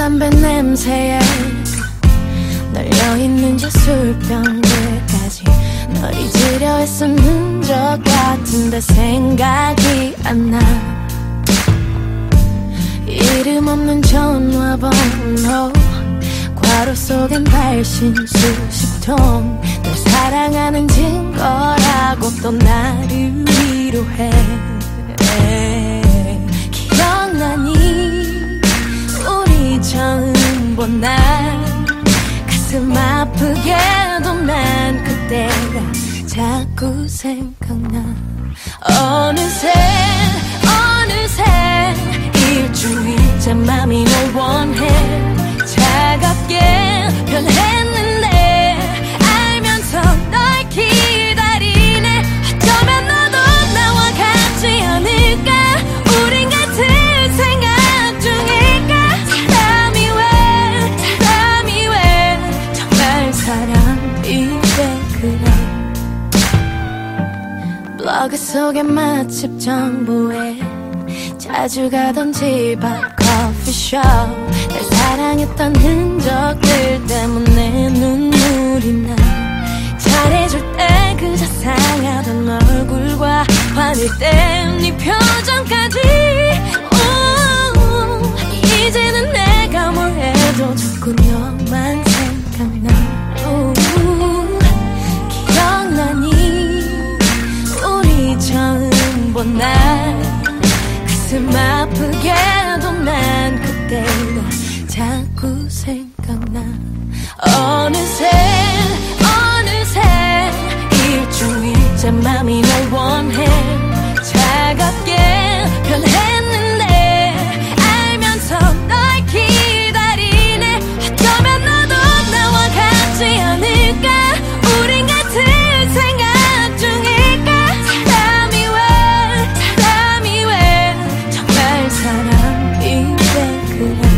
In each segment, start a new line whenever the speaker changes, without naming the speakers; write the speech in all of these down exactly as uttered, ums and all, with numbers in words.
담배 냄새에 널려있는 저 술병들까지 널 잊으려 했었는 것 같은데 생각이 안 나. 이름 없는 전화번호, 괄호 속엔 발신 수십 통. 널 사랑하는 증거라고 또 나를 위로해. 기억나니 우리 처음 본 날, 가슴 아프게도 난 그때가 자꾸 생각나. 어느새 어느새 일주일째 맘이 널 원해. 차갑게 변했는데 알면서 널 기다리네. 어쩌면 너도 나와 같지 않을까. 우린 같은 생각 중일까. 사람이 왜 사람이 왜 정말 사람이래. 그래 블로그 속의 맛집 정보에 자주 가던 집 앞 커피숍, 날 사랑했던 흔적들 때문에 눈물이 나. 잘해줄 때 그저 상하던 얼굴과 화낼 때 네 표정까지. 오, 이제는 내가 뭘 해도 자꾸 너만 생각나. 오, 기억나니 우리 처음 본 날, 가슴 아프게도 난 그때가 자꾸 생각나. 어느새 어느새 일주일째 맘이 널 원해. 차갑게 변했는데 알면서 널 기다리네. 어쩌면 너도 나와 같지 않을까. 우린 같은 생각 중일까. 사람이 왜 사람이 왜 정말 사람이래. 그래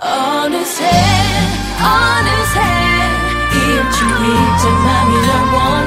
어느새 어느새 일주일째 맘이 널 원해.